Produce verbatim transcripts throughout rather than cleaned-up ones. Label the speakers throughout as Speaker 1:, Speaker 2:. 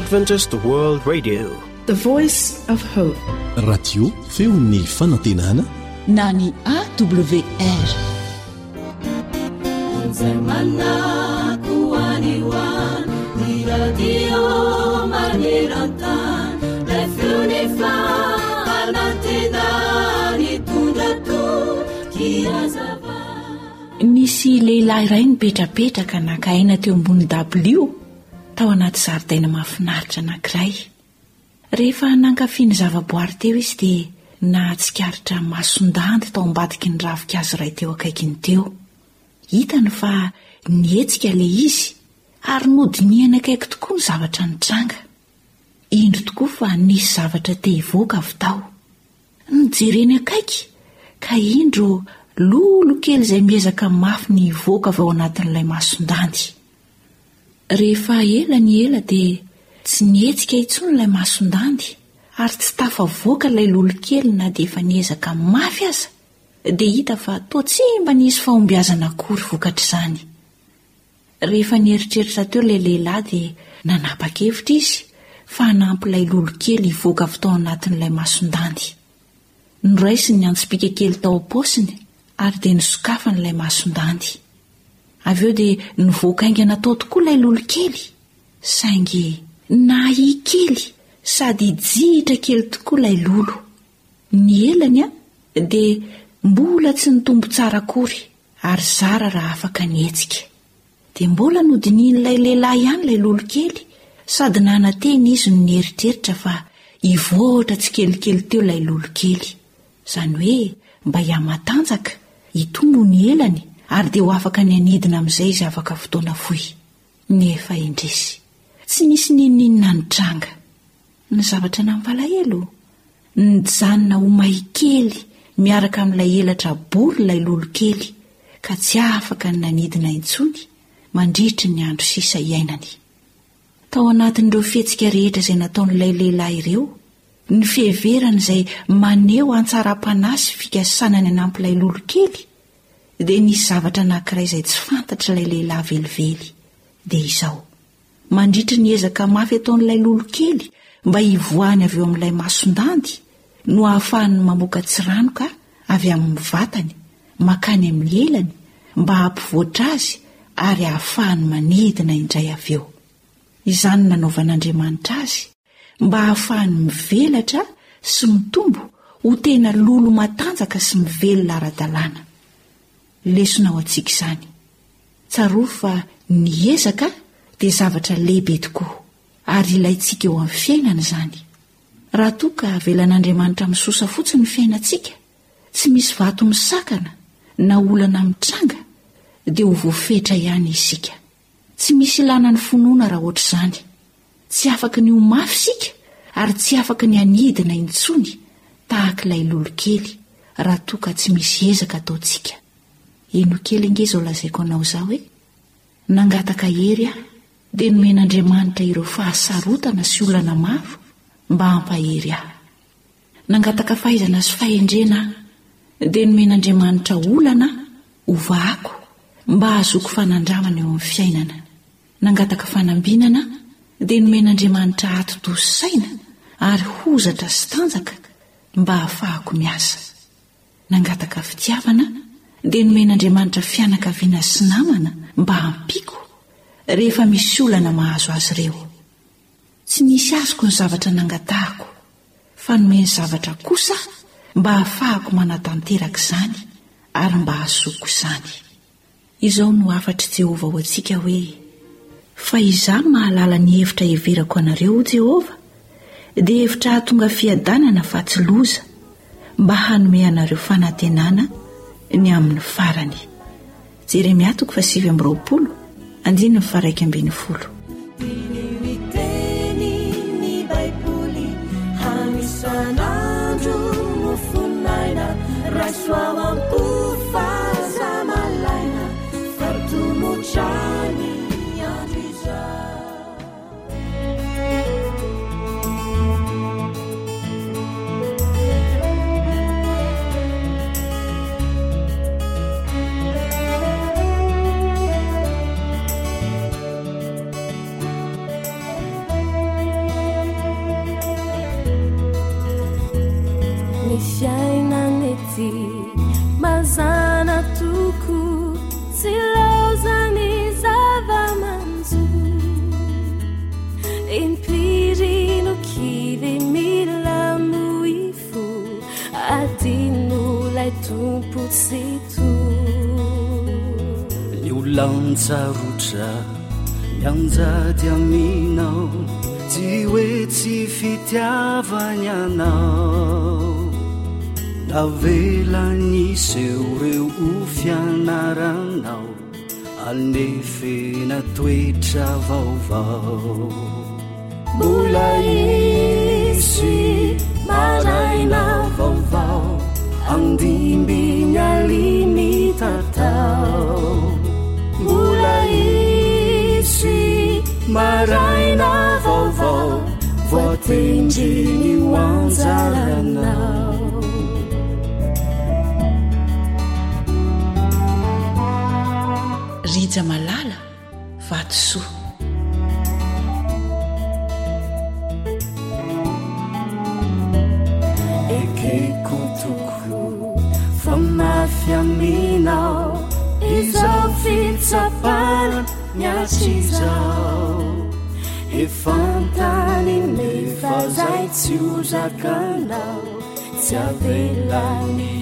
Speaker 1: Adventist World Radio,
Speaker 2: the voice of hope.
Speaker 3: Radio feon'ny fanantenana
Speaker 4: na ny A W R. Nisy lehilahy iray nipetrapetraka nakaina teo ambony dabilio tao anaty zaridaina mahafinaritra anankiray. Rehefa nankafiny zavaboary teo izy dia nahatsikaritra masondandy tao ambadiky ny ravinkazo iray teo akaikiny teo. Hitany fa nietsika ilay izy ary nodiniana akaiky tokoa ny zavatra nitranga. Indro tokoa fa nisy zavatra te hivoaka avy tao. Nijereny akaiky ka indro lolo kely izay miezaka mafy ny hivoaka avy ao anatin'ilay masondandy. Rehefa ela ny ela dia tsy nietsika intsony ilay masondandy ary tsy tafavoaka ilay lolo kely na dia efa niezaka mafy aza dia hita fa toa tsy mba nisy fahombiazana akory vokatra izany. Rehefa nieritreritra teo ilay lehilahy dia nanapa-kevitra izy fa hanampy ilay lolo kely hivoaka avy tao anatin'ilay masondandy. Noraisiny ny antsom-pika kely tao am-paosiny ary dia nisokafany ilay masondandy. Avy eo dia nivoakaingana tao tokoa ilay lolo kely, saingy nahi kely sady jihitra kely tokoa ilay lolo. Ny elany a dia mbola tsy nitombo tsara akory ary zara raha afaka nietsika. Dia mbola nodinian'ilay lehilahy ihany ilay lolo kely sady nananteny izy no nieritreritra fa hivoatra tsy kelikely teo ilay lolo kely. Izany hoe mba hiamatanjaka hitombo ny elany ary dia ho afaka ny anidina amin'izay izy afaka fotoana fohy. Nefa indrisy tsy nisy ninninona nitranga. Ny zavatra nampalahelo nijanona ho mahi kely miaraka amin'ilay elatra bory ilay lolo kely ka tsy afaka ny nanidina intsony mandritra ny andro sisa iainany. Tao anatin'ireo fihetsika rehetra izay nataon'ilay lehilahy ireo, ny fiheverana izay maneho antsara-panasy fikasanany anampilay lolo kely dia nisy zavatra anankiray izay tsy fantatra ilay lehilahy velively. Dia izao, mandritra ny ezaka mafy ataon'ilay lolo kely mba hivoahany avy eo amin'ilay masondandy no ahafahany mamoaka tsiranoka avy amin'ny vatany makany amin'ny elany mba hampivoatra azy ary ahafahany manidina indray avy eo. Izany nanaovan'Andriamanitra azy mba ahafahany mivelatra sy mitombo ho tena lolo matanjaka sy mivelona ara-dalàna. Lesona ho antsika izany. Tsaroa fa ny ezaka dia zavatra lehibe tokoa ary ilayntsika eo amin'ny fiainana izany. Raha toa ka avelan'Andriamanitra misosa fotsiny ny fiainantsika, tsy misy vato misakana na olana mitranga dia ho voafetra ihany isika. Tsy misy ilana ny finoana raha ohatr' izany. Tsy afaka ny ho mafy isika ary tsy afaka ny anidina intsony tahaka ilay lolo kely raha toa ka tsy misy ezaka ataontsika. Eno kely inge izao lazaiko anao izao hoe nangataka hery aho dia nomen'Andriamanitra ireo fahasarotana sy olana maro mba hampahery aho. Nangataka fahaizana sy fahendrena aho dia nomen'Andriamanitra olana ovahako mba hazoko fanandramana eo amin'ny fiainana. Nangataka fanambinana dia nomen'Andriamanitra ato-doso saina ary hozatra sy tanjaka mba hahafahako miasa. Nangataka fitiavana dia nomen'Andriamanitra fianakaviana sy namana mba hampiko rehefa misy olana mahazo azy ireo. Tsy nisy azoko ny zavatra nangatahako fa nomeny zavatra kosa mba hahafahako manatanteraka izany ary mba hahazoko izany. Izao no afatra Jehova ho antsika hoe fa izaho mahalala ny hevitra heverako anareo Jehova dia hevitra hahatonga fiadanana fa tsy loza mba hanome anareo fanantenana ny amin'ny farany. Jeremia toko fasivy amby roapolo andiny ny faraika ambiny folo.
Speaker 1: fiainanety mazana toko tsy laozany zava-manjo impirino kivy mila moifo adino lay tompo tsito
Speaker 5: ny olantsarotra mianjady aminao tsy hoe tsy fitiavany anao navelaniseho reo o fianaranao anefena toetra vaovao
Speaker 1: mbola isy maraina vaovao andimby nyaliny tatao mbola isy maraina vaovao voatendriny hoanjaranao
Speaker 4: rija malala vatosoa
Speaker 1: ekeko toko fa mafy aminao izao fitsapana miatsizao efantany nefa zay tsy ozakanao tsy avelany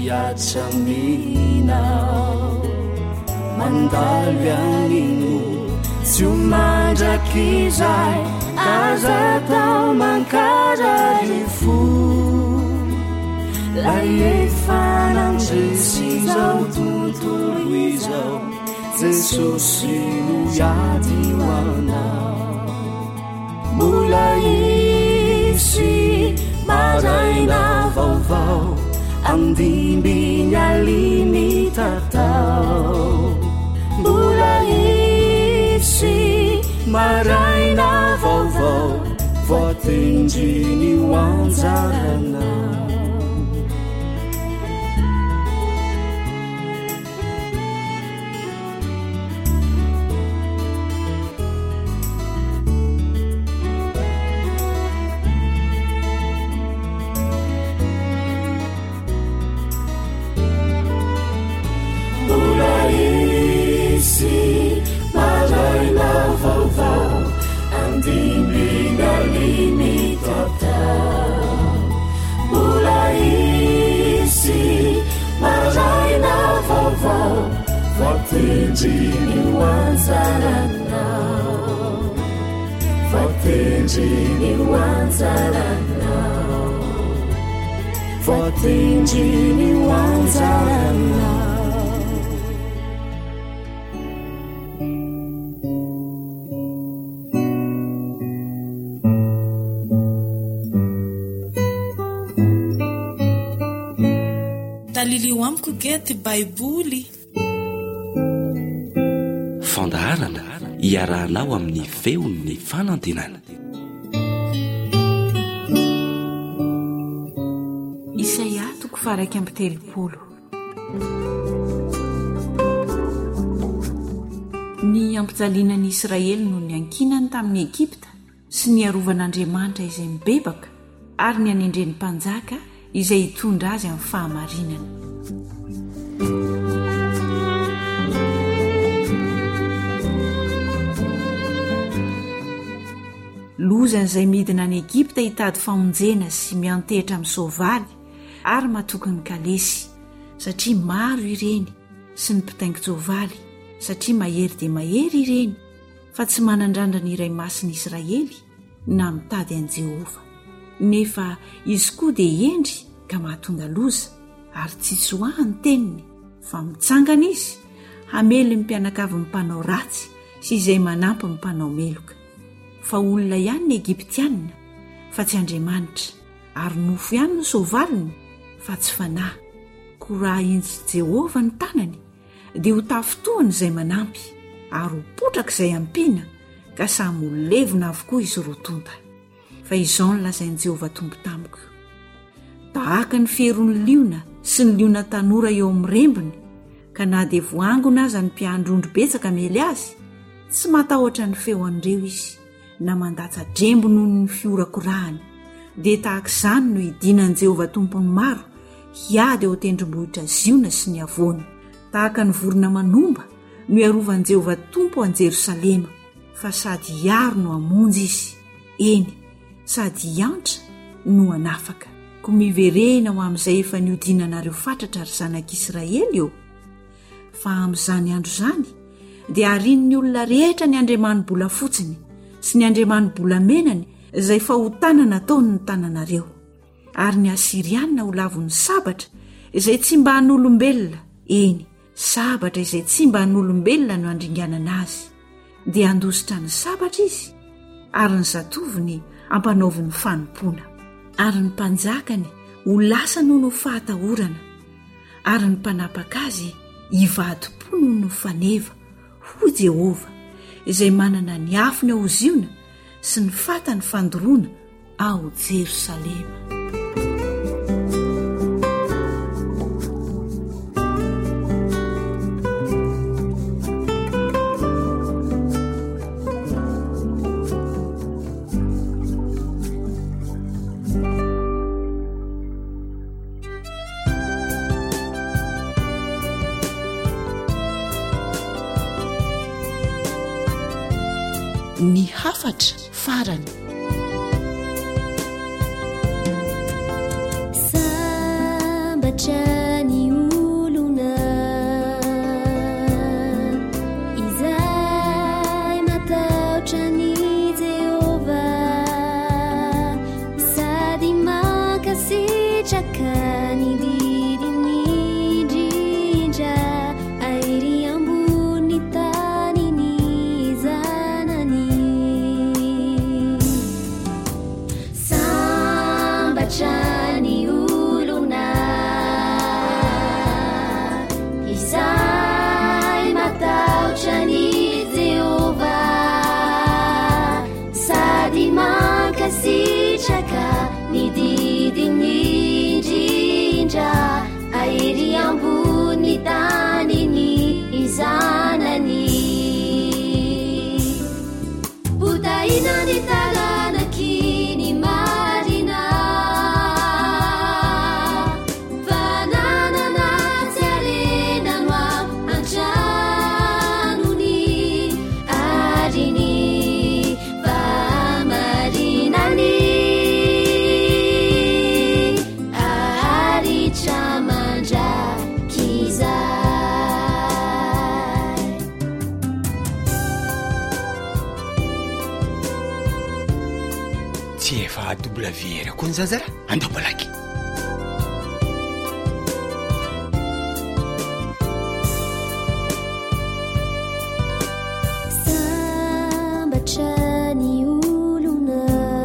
Speaker 1: atsaminao mandalo anino tsy omandraky zay aza tao mankarary fo lay efanandresy zao tontolo izao jesosy no iady hoanao mbola isy maraina vaovao andimby nyaliny tatao mbola isy maraina vaovao voatendriny hoanjaranao maraina vaovao andimby nyaliny tatao mbola isy maraina vaovao voatendriny hoanjaranao voatendriny hoanjaranao voatendriny hoanjaranao
Speaker 2: talilio amiko gety baiboly
Speaker 6: fandaharana iarahanao amin'ny feon'ny fanantenana
Speaker 4: isaia toko faraiky amby telopolo ny ampijalianan'ny israely no ny ankinany tamin'ny Egipta sy ny arovan'Andriamanitra izay mibebaka ary ny anendreny mpanjaka izay hitondra azy amin'ny fahamarinana lozan'izay midina any Egipta hitady famonjena sy miantehitra amin'ny soavaly ary matoky ny kalesy satria maro ireny sy ny mpitaingo soavaly satria mahery dia mahery ireny fa tsy manandrandra ny iray masiny Israely na mitady an'i Jehova nefa izy koa dia endry ka mahatonga loza ary tsy tsoahany teniny fa mitsangana izy hamely ny mpianakavy ny mpanao ratsy sy izay manampy ny mpanao meloka fa olona ihany ny Egiptianina fa tsy Andriamanitra ary nofo ihany ny soavaliny fa tsy fanahy ko raha intsy Jehova ny tanany dia ho tafotohany izay manampy ary ho potraka izay ampiana ka samy ho levona avokoa izy rotonta fa izao ny lazain'i Jehova tombo tamiko tahaka ny fieron'ny liona sy ny liona tanora eo amin'ny rembony ka na dia voangona aza ny mpiandrondro betsaka mely azy tsy matahotra ny feoan'ireo izy na mandatsa drembo noho ny fiorakorahany dia tahaka izany no hidinan'i Jehova tompony maro hiady eo tendrombohitra ziona sy ny avoana tahaka ny vorona manomba no iarovan'i Jehovah tompo an Jerosalema fa sady hiaro no hamonjy izy eny sady hiantra no hanafaka ko miverena ho amin'izay efa niodinanareo fatratra ry zanak'Israely eo fa amin'izany andro zany dia hariany olona rehetra ny andriamanibola fotsiny sy ny andriamanibola menany izay fa ho tanana taony ny tananareo ary ny Asiriana ho lavon'ny sabatra izay tsy mba han'olombelona eny sabatra izay tsy mba han'olombelona no andringanana azy dia handositra ny sabatra izy ary ny zatoviny ampanaoviny fanompoana ary ny mpanjakany ho lasa noho no fahatahorana ary ny mpanapaka azy hivadi-po noho no faneva ho Jehova izay manana ny afony ao ziona sy ny fatany fandoroana ao Jerosalema.
Speaker 3: Ny hafatra farany
Speaker 1: sambatra ny olona izay matahotra ny Jehova sady makasitraka ny didiny indrindra airy ambony tany ny zanany sambatra ny olona izay matahotra ny Jehova sady makasitraka ny didiny indrindra airy ambony tany ny zanany utaina ny talanaky ny marina fananana tsy arenano antranony ary ny famarinany aritra mandrakizay
Speaker 7: tsy efa W R koa ny zazara andabalaky
Speaker 1: sambatra ny olona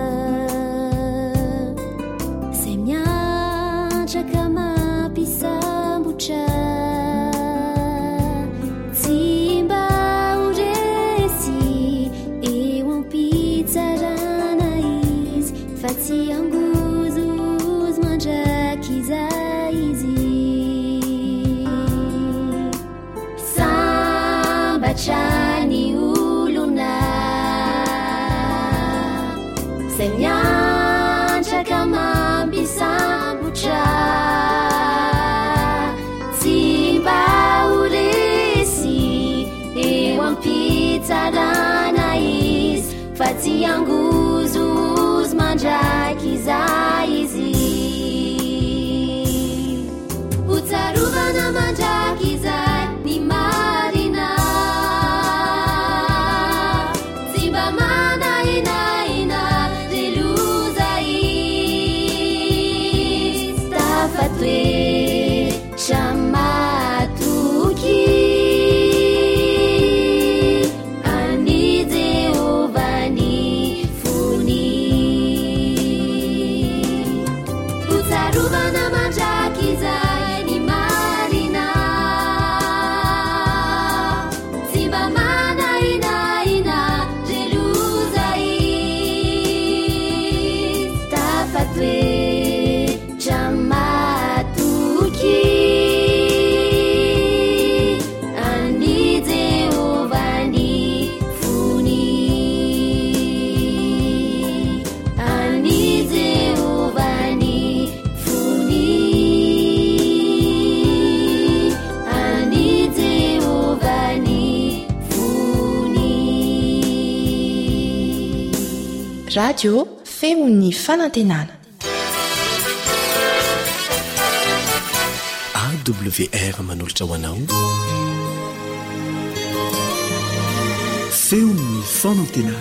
Speaker 1: zay miantraka mampisambotra tsy mba ho resy eo ampitsarana izy fa tsy angozozy mandrakizay izy sambatra ny olona zay miantraka mampisambotra tsy mba ho resy eo ampitsarana izy fa tsy angozozy mandrakizay izy utsarovana mandrakizay ny marina tsy mba manainaina reloza izy tafatoetra matoky ani Jehova ny
Speaker 8: radio feony fanantenana.
Speaker 9: A W R manolotra ho anao feony fanantenana.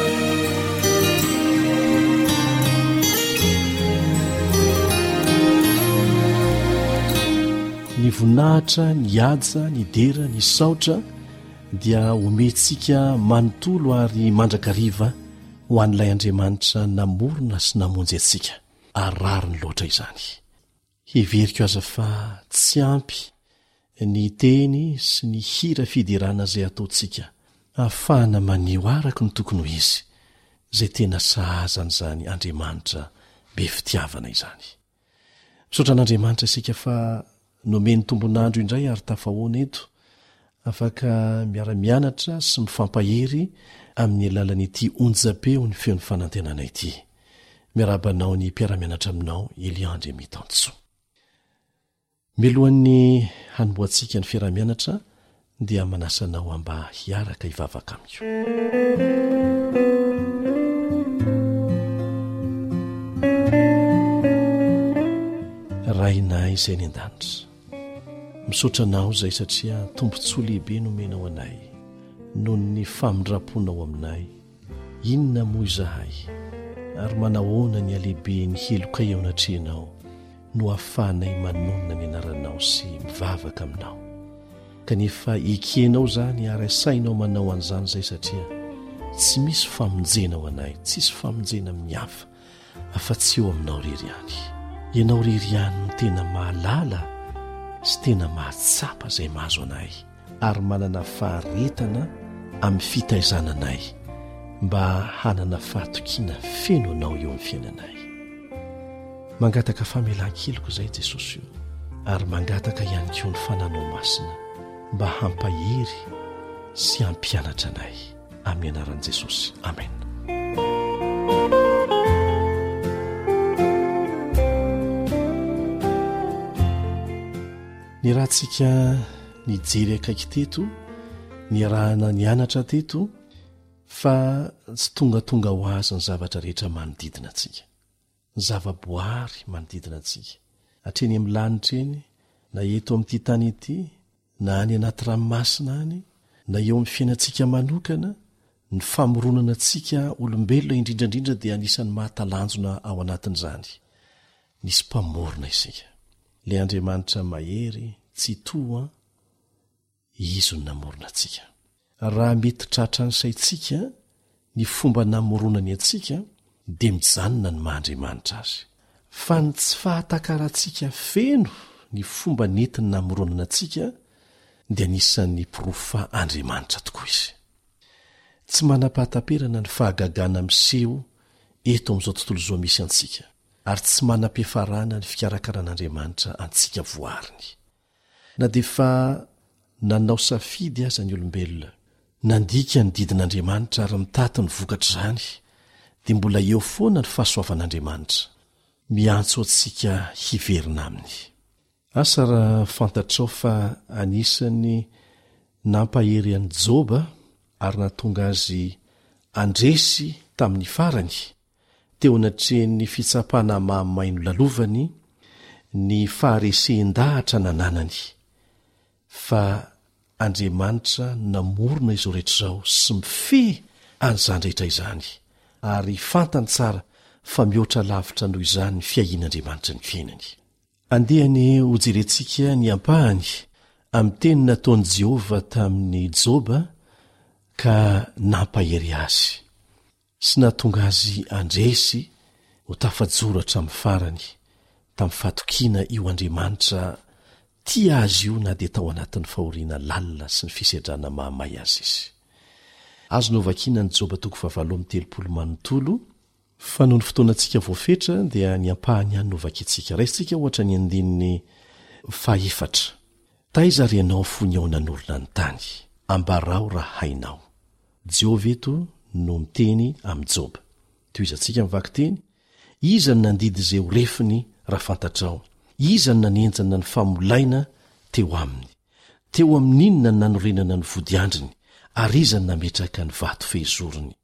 Speaker 9: Ny voninahitra, ny aja, ny dera, ny saotra dia omentsika manontolo ary mandrakariva ho an'ilay Andriamanitra namorona sy namonjy antsika. Arariny loatra izany. Heveriko aza fa tsy ampy ny teny sy ny hira fidirana izay ataontsika ahafahana maneho araka ny tokony ho izy izay tena sahazan'izany Andriamanitra be fitiavana izany. Misaotra an'Andriamanitra isika fa nomeny tombonandro indray ary tafahoana eto afaka miara-mianatra sy mifampahery amin'ny alalan'ity onjapeo ny feon'ny fanantenana ity. Miarabanao ny mpiara-mianatra aminao Eliandre Mitantso. Milohan'ny hanomboantsika ny fiara-mianatra dia manasanao amba hiaraka hivavaka amiko. Rainay izay ny an-danitra, misaotra anao izay satria tombontsoa lehibe nomenao anay noho ny famindraponao aminay. Inona moa izahay ary manahoana ny alehibe ny heloka eo anatrehanao no ahafahanay manonona ny anaranao sy mivavaka aminao. Kanefa ekenao zany ary asainao manao an'izany izay satria tsy misy famonjena ao anay, tsisy famonjena amin'ny hafa afa-tsy eo aminao rery ihany. Ianao rery ihany no tena mahalala sy tena mahatsapa izay mahazo anay ary manana faharetana amin'ny fitaizananay mba hanana fahatokiana feno anao eo amin'ny fiainanay. Mangataka famelan-keloko izay Jesosy io ary mangataka ihany koa ny fananao masina mba hampahery sy hampianatra anay amin'ny anaran'i Jesosy. Amen. Ny rahantsika nijery akaiky teto, ny rahana nianatra teto fa tsy tonga tonga ho azy ny zavatra rehetra manodidina antsika. Ny zavaboary manodidina antsika. Hatreny amin'ny lanitra eny, na eto amin'ity tany ity, na any anaty ranomasina any, na eo amin'ny fiainantsika manokana, ny famoronana antsika olombelona indrindrandrindra dia anisan'ny mahatalanjona ao anatin'izany. Nisy mpamorona isika. Le Andriamanitra mahery tsy toa izy no namorona antsika. Raha mety tratra ny saitsika ny fomba namoronany antsika dia mijanona ny maha-Andriamanitra azy. Fa ny tsy fahatakaratsika feno ny fomba netiny namoronana antsika dia anisan'ny pirofa Andriamanitra tokoa izy. Tsy manam-pahataperana ny fahagagana miseho eto amin'izao tontolo izao misy antsika ary tsy manam-piafarana ny fikarakaran'Andriamanitra antsika voariny. Na dia fa nanao safidy aza ny olombelona nandika ny didin'Andriamanitra ary mitaty ny vokatra izany dia mbola eo foana ny fahasoavan'Andriamanitra miantso antsika hiverina aminy. Asa raha fantatrao fa anisany nampahery an'i Joba ary nahatonga azy andresy tamin'ny farany teo anatrehan'ny fitsapana mahamaino lalovany ny faharesehen-dahatra nananany. Fa Andriamanitra namorona izao rehetra izao sy mifehy an'izany rehetra izany ary fantany tsara fa mihoatra lavitra noho izany ny fiahian'Andriamanitra ny fiainany. Andehany ho jerentsika ny ampahany amin'ny teny nataon'i Jehova tamin'ny Joba ka nampahery azy sy nahatonga azy andresy ho tafajoratra amin'ny farany tamin'ny fahatokiana io Andriamanitra tia azy io na dia tao anatin'ny fahoriana lalina sy ny fisedrana mahamay azy izy. Azo novakiana ny Joba toko fahavalo amby telopolo manontolo fa noho ny fotoanantsika voafetra dia ny ampahany ihany novakintsika. Raisitsika ohatra ny andininy faefatra. Taiza ry ianao fony ao nanorona ny tany, ambarao raha hainao. Jehova eto no miteny amin'ny Joba. Toy izantsika mivaky teny, iza ny nandidy izay ho refiny raha fantatrao? Iza ny nanenjana ny famolaina teo aminy? Teo amin'inona ny nanorenana ny vodiandriny, ary iza ny nametraka ny vato fehizorony?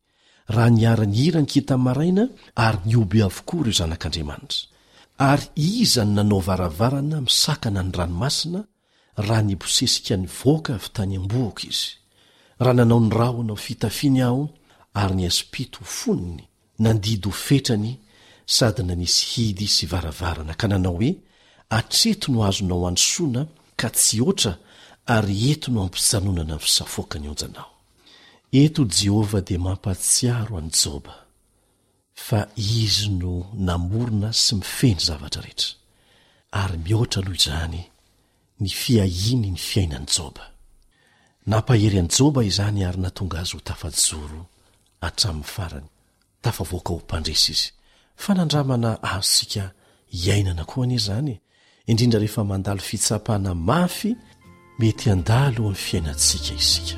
Speaker 9: raha niara-nyira ny kita maraina ary niobe avokoa ireo zanak'andriamanitra ary iza ny nanao varavarana misakana ny ranomasina raha nibosesika ny voaka avy tany am-boaka izy raha nanao ny rahona ho fitafiany aho ary ny aspito ho foniny nandidy ho fetrany sady nanisy hidy sy varavarana ka nanao hoe atreto no azonao ansoina ka tsy oatra ary eto no ampijanonana ny fisafoaka ny onjanao. Eto Jehovah dia mampatsiaro any Joba fa izy no namorona sy mifeny zavatra rehetra ary mihoatra aloha izany ny fiahiny ny fiainany Joba. Nampahery any Joba izany ary natonga azy ho tafajoro hatramin'ny farany tafavoaka ho mpandresy izy fa nandramana azosika iainana koa any izany indrindra rehefa mandalo fitsapana mafy mety andalo amin'ny fiainantsika isika.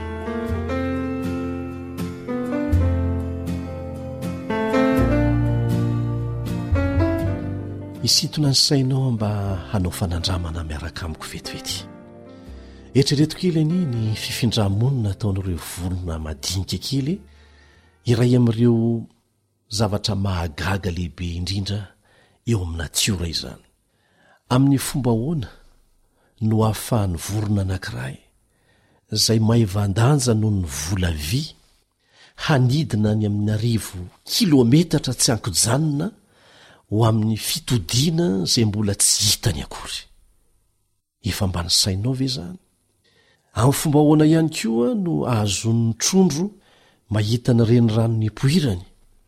Speaker 9: Isintona ny sainao mba hanao fanandramana miaraka amiko vetivety. Eritrereto kely any ny fifindramonina ataon'ireo vorona madinika kely iray amin'ireo zavatra mahagaga lehibe indrindra eo amin'ny natiora izany. Amin'ny fomba hoana no ahafahan'ny vorona anankiray izay maivandanja noho ny vola vy hanidina ny amin'ny arivo kilometatra tsy ankijanona ho amin'ny fitodiana izay mbola tsy hitany akory. Efa mba ny sainao ve izany? Amin'ny fomba hoana ihany koa no ahazon'ny trondro mahita ny renirano ny poirany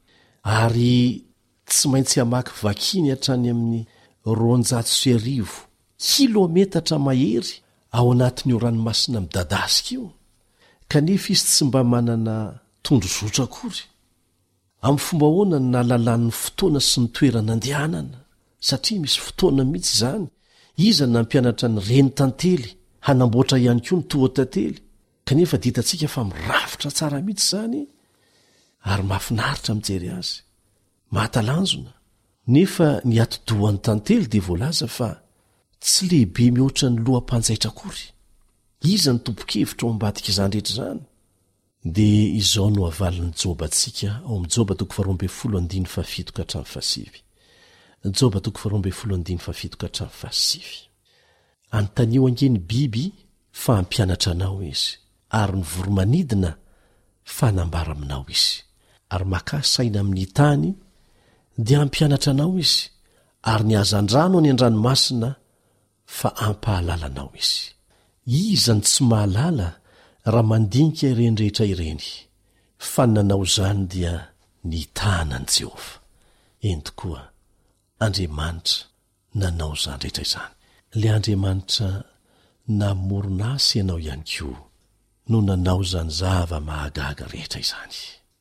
Speaker 9: ary tsy maintsy hamaky vakiny hatrany amin'ny roanjato sy arivo kilometatra mahery ao anatin'io ranomasina midadasika io kanefa izy tsy mba manana tondro zotra akory. Amin'ny fomba hoana ny nahalalan'ny fotoana sy ny toerana andehanana satria misy fotoana mihitsy izany iza nampianatra ny reny tantely hanamboatra ihany koa ny tohatantely kanefa ditantsika fa mirafitra tsara mihitsy izany ary mahafinaritra mijery azy mahatalanjona nefa ny atodohan'ny tantely dia voalaza fa tsy lehibe mihoatra ny loham-panjaitra akory. Iza ny tompo-kevitra ao ambadika izany rehetra izany dia izao no avalin'ny Joba antsika ao amin'ny Joba toko faharoa ambin'ny folo andiny fahafito ka hatramin'ny fahasivy. Joba toko faharoa ambin'ny folo andiny fahafito ka hatramin'ny fahasivy. Antanio angeny biby fa hampianatra anao izy ary ny voromanidina fa hanambara aminao izy ary maka saina amin'ny tany dia hampianatra anao izy ary ny hazan-drano any an-dranomasina fa hampahalalanao izy. Iza ny tsy mahalala raha mandinika ireny rehetra ireny fa nanao izany dia ny tanany Jehovah. Eny tokoa Andriamanitra nanao izany rehetra izany. Le Andriamanitra namorona asy ianao ihany koa no nanao izany zava mahagaga rehetra izany.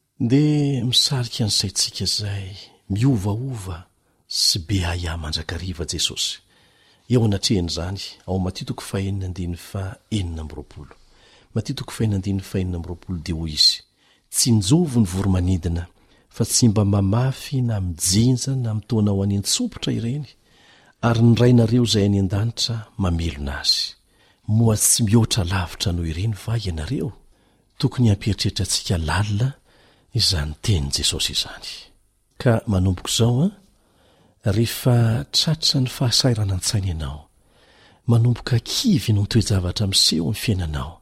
Speaker 9: Dia misarika ny saintsika izay miovaova sy be haya mandrakariva Jesosy. Eo anatrehan'izany ao Matia toko fahaenina andiny fa enina amby roapolo. Matia toko fahaenina andiny fa enina amby roapolo dia hoy izy: tsy njovo ny voromanidina fa tsy mba mamafy na mijinja na mitoana ho any an-tsopitra ireny ary ny rainareo izay any an-danitra mamelona azy. Moa tsy mihoatra lavitra noho ireny va ianareo? Tokony hampieritreritra antsika lalina izany tenin' Jesosy izany. Ka manomboko izao a rehefa tratra ny fahasairana an-tsaina ianao manomboka kivy no mitoejavatra miseho amin'ny fiainanao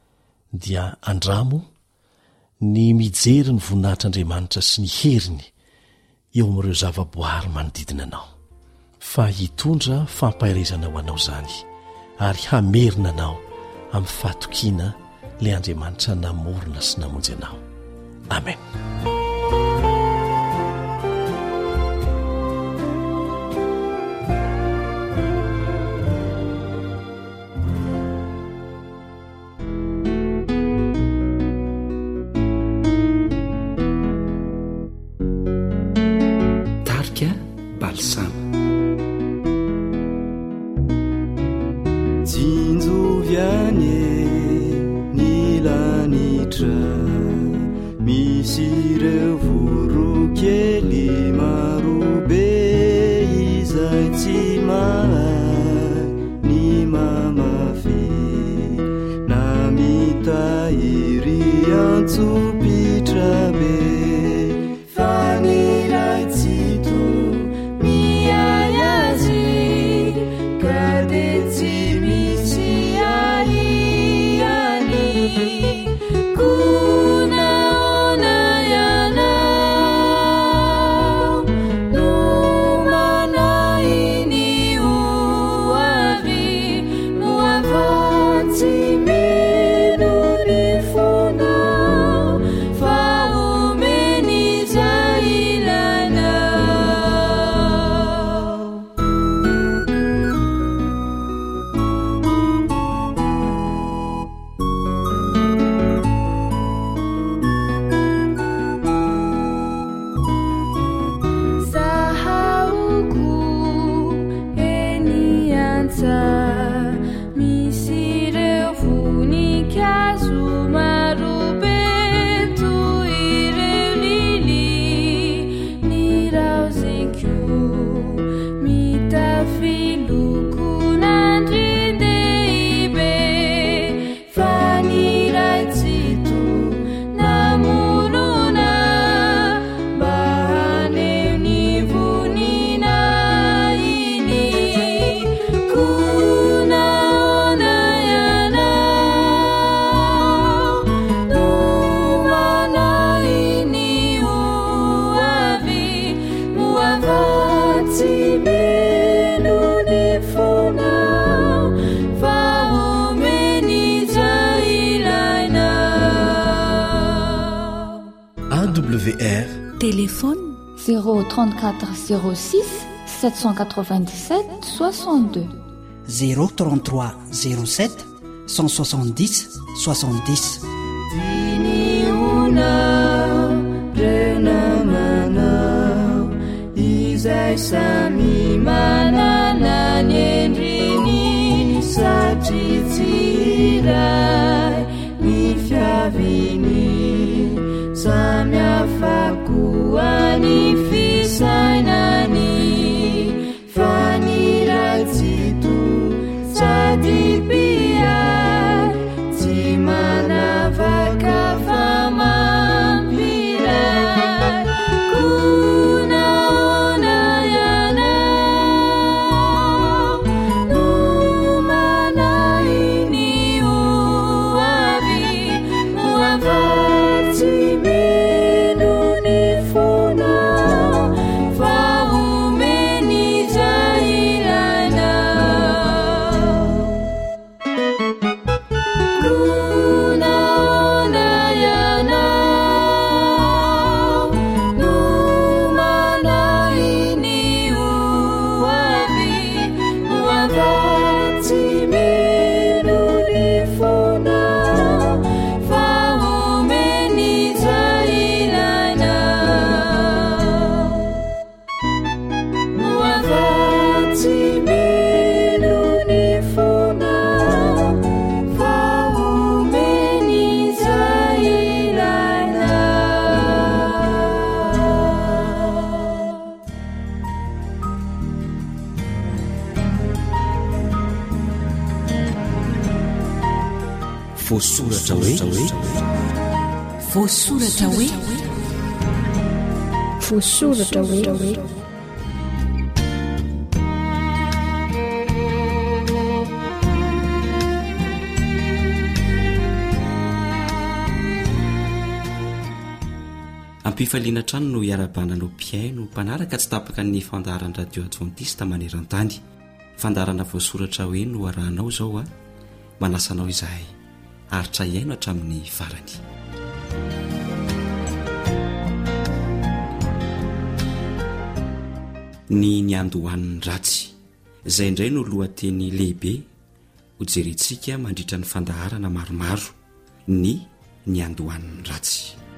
Speaker 9: dia andramo ny mijery ny voninahitr'Andriamanitra sy ny heriny eo amin'ireo zavaboary manodidina anao fa hitondra fampahirezana ho anao izany ary hamerina anao amin'ny fahatokiana ilay Andriamanitra namorona sy namonjy anao. Amen.
Speaker 5: Namitairi antsupitra be
Speaker 4: Téléphone
Speaker 10: zéro trente-quatre zéro six sept cent quatre-vingt-dix-sept soixante-deux
Speaker 11: zéro trente-trois zéro sept cent soixante-dix soixante-dix.
Speaker 12: Iniona renamana izay samy manana ny endriny satria tsy iray ny fiaviny samy hafa ny fisainany fa ny ratsito sady piay tsy manavaka fa mampiray kunaona ianao no manainy oavy moavatsy
Speaker 6: voasoratra hoe
Speaker 4: voasoratra hoe
Speaker 13: voasoratra hoe
Speaker 6: ampifaliana trano no iarabananao mpiaino mpanaraka tsy tapaka ny fandaharany radio adventista maneran-tany fandaharana voasoratra hoe no arahanao zao a manasanao izahay aritra iaino hatramin'ny farany. Ny niandohan'ny ratsy izay indray no lohateny lehibe hojerentsika mandritra ny fandaharana maromaro ny niandohan'ny ratsy.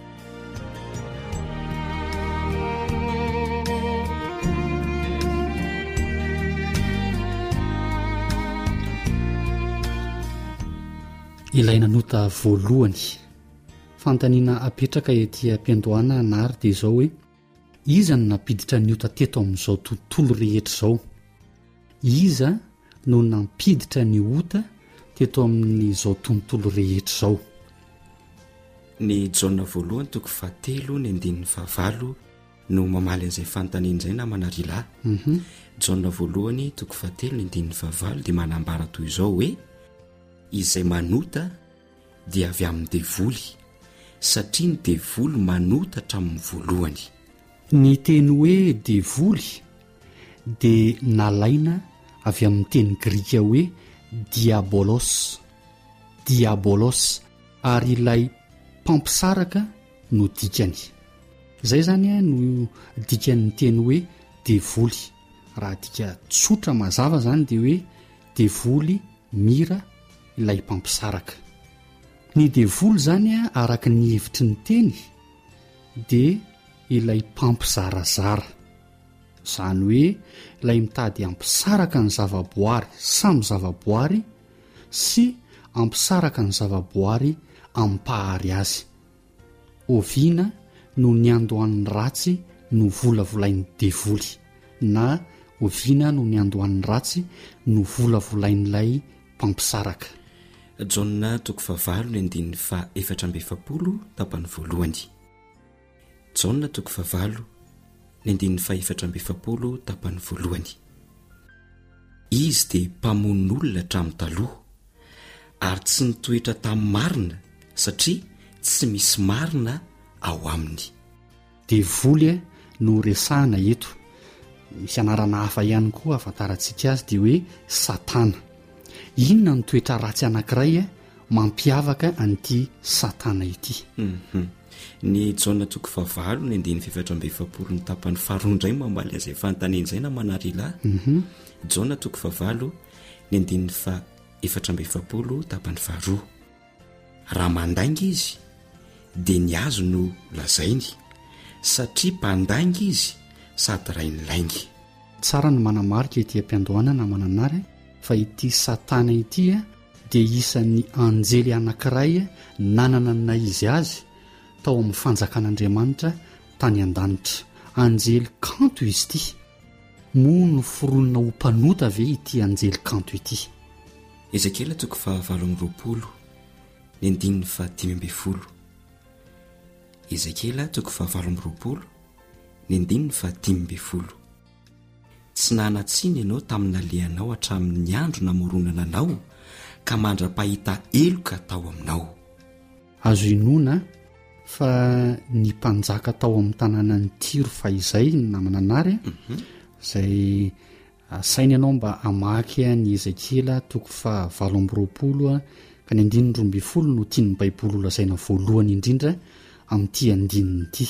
Speaker 14: ilaina nota voalohany fantaniana apetraka ety ampiandohana nary dia izao hoe iza no nampiditra ny ota teto amin'izao tontolo rehetra izao, iza no nampiditra ny ota teto amin'izao tontolo rehetra izao.
Speaker 6: Ny Jaona voalohany toko fahatelo ny andininy fahavalo no mamaly an'izay fantaniana izay na manarila.
Speaker 14: Mhm.
Speaker 6: Jaona voalohany toko fahatelo ny andininy fahavalo dia manambara toy izao hoe izay manota dia avy amin'ny devoly satria ny devoly manota hatramin'ny voalohany.
Speaker 14: Ny teny hoe devoly dia nalaina avy amin'ny teny grika hoe diabolos diabolos ary ilay mpampisaraka no dikany. Izay zany a no dikan'ny teny hoe devoly. Raha dika tsotra mazava zany dia hoe devoly mira ilay mpampisaraka. Ny devoly zany a araka ny hevitry ny teny dia ilay mpampizarazara. Izany hoe ilay mitady ampisaraka ny zavaboary samy zavaboary sy ampisaraka ny zavaboary ampahary azy. Oviana no ny andohan'ny ratsy no volavolain'ny devoly, na oviana no ny andohan'ny ratsy no volavolain'ilay mpampisaraka.
Speaker 6: Jaona toko favalo ny andininy fa efatra amby efapolo tapany voalohany. Jaona toko favalo ny andininy fa efatra amby efapolo tapany voalohany. Izy dia mpamon'olona hatramin'ny taloha ary tsy nitoetra tamin'ny marina satria tsy misy marina ao aminy.
Speaker 14: Devoly no resahana eto. Misy anarana hafa ihany koa afantarantsika azy dia hoe Satana. Inona ny toetra ratsy anankiray mampiavaka an'ity Satana ity?
Speaker 6: Mhm. Ny Jaona toko favalo ny andininy fa efatra amby efapolo ny tapany faharoa indray mamaly azy fantanen'izay na manarila.
Speaker 14: Mhm.
Speaker 6: Jaona toko favalo ny andininy fa efatra amby efapolo tapany faharoa. Raha mandainga izy dia ny azo no lazainy satria mpandainga izy sady ray ny laingy.
Speaker 14: Tsara ny manamarika ity am-piandohana na mananary fa ity Satana ity a dia isan'ny anjely anankiray nanana na izy azy tao amin'ny fanjakan'Andriamanitra tany an-danitra. Anjely kanto izy ity. Moa no foronina ho mpanota ve ity anjely kanto ity?
Speaker 6: Ezekela toko fahavalo amby roapolo ny andininy fa dimy amby folo. Ezekela toko fahavalo amby roapolo ny andininy fa dimy amby folo. Tsy nanatsiny ianao tamin'ny alehanao hatramin'ny andro namoronana anao ka mandra-pahita eloka tao aminao.
Speaker 14: Azo inona fa ny mpanjaka tao amin'ny tanànan'ny Tiro fa izay na mananary izay sainy ianao mba hamaky ny Ezekela toko fahavalo amby roapolo ka ny andininy roa amby folo no tian'ny Baiboly lazaina voalohany indrindra amin'ity andininy ity.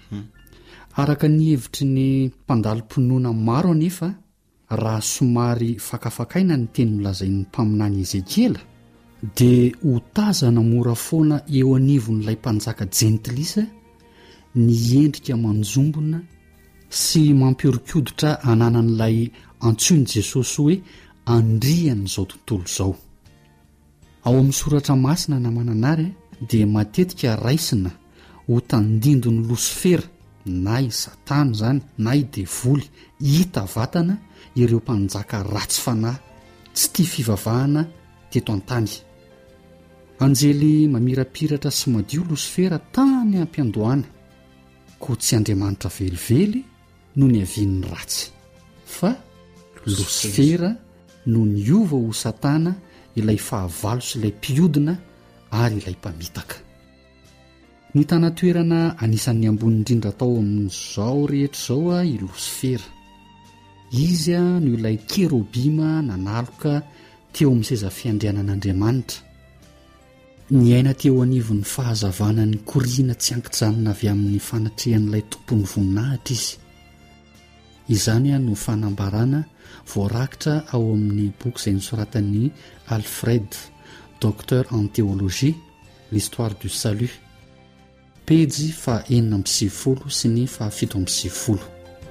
Speaker 14: Araka ny hevitry ny mpandalo-pinoana maro anefa, raha somary fakafakaina ny teny milazain'ny mpaminany Ezekela dia ho tazana mora foana eo anivon'ilay mpanjaka jentilisa ny endrika manjombona sy mampiorikoditra ananan'ilay antsoin'i Jesosy hoe andrian'izao tontolo izao. Ao amin'ny soratra masina na mananary dia matetika raisina ho tandindon'ny Losifera na i Satana zany na i devoly hita vatana ireo mpanjaka ratsy fanahy tsy tia fivavahana teto an-tany. Anjely mamirapiratra sy madio Losifera tany am-piandohana, koa tsy Andriamanitra velively no ny avian'ny ratsy fa Losifera no niova ho Satana, ilay fahavalo sy ilay mpiodina ary ilay mpamitaka. Ny tanatoerana anisan'ny ambony indrindra tao amin'izao rehetra izao a i Losifera. Izy a no ilay kerobima nanaloka teo amin'ny seza fiandrianan'Andriamanitra. Ny aina teo anivon'ny fahazavana ny koriana tsy ankijanona avy amin'ny fanatrehan'ilay tompony voninahitra izy. Izany a no fanambarana voarakitra ao amin'ny boky izay nosoratan'ny Alfred, docteur en théologie, l'histoire du salut. Pejy fa enina amby sivifolo sy ny fa fito amby sivifolo.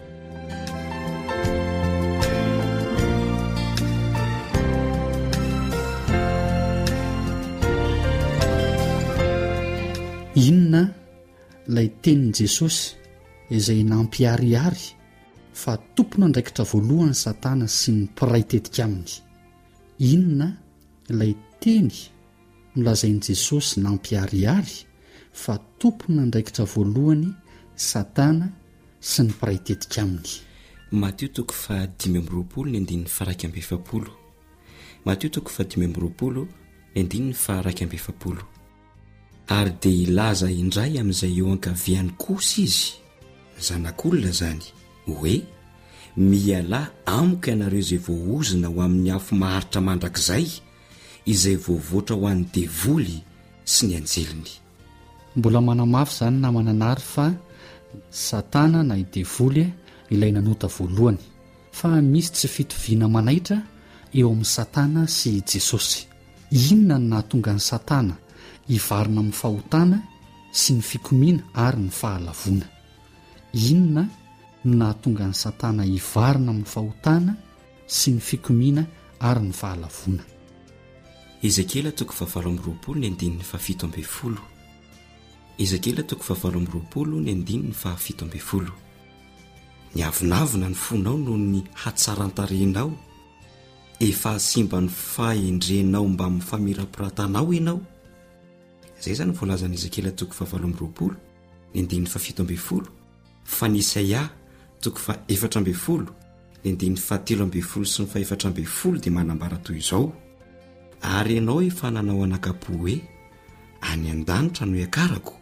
Speaker 14: Inona ilay tenin'i Jesosy izay nampiariary fa tompona andraikitra voalohany Satana sy ny mpiray tetika aminy? Inona ilay teny nolazain'i Jesosy nampiariary fa tompona andraikitra voalohany Satana sy ny mpiray tetika aminy?
Speaker 6: Mateo toko fa dimy amby roapolo ny andininy fa raiky amby efapolo. Mateo toko fa dimy amby roapolo ny andininy fa raiky amby efapolo. Ary dia ilaza indray amin'izay eo ankaviany kosa izy, zanak'olona zany, hoe mialahy amiko ianareo izay voaozina ho amin'ny afo maharitra mandrakizay, izay voavoatra ho an'ny devoly sy ny anjeliny.
Speaker 14: Mbola manamafy zany na mananary fa satana na idevoly ilay nanota voalohany, fa misy tsy fitoviana manaitra eo amin'ny satana sy Jesosy. Inona no nahatonga ny satana hivarina amin'ny fahotana sy ny fikomiana ary ny fahalavona? Inona no nahatonga ny satana hivarina amin'ny fahotana sy ny fikomiana ary ny fahalavona?
Speaker 6: Ezekela toko fahavalo amby roapolo ny andininy fahafito amby folo. Ezekela toko fahavalo amby roapolo ny andininy fahafito amby folo. Ny avinavina ny fonao noho ny hatsaran-tarehinao, efa simba ny fahendrenao mba mifamirapirantanao ianao. Izay zany voalazan'ny Ezekela toko fahavalo amby roapolo ny andininy fahafito amby folo. Fa ny Isaia toko fa efatra amby folo ny andininy fahatelo amby folo sy ny faefatra amby folo dia manambara toy izao: ary ianao efa nanao anakapo hoe any an-danitra no iakarako,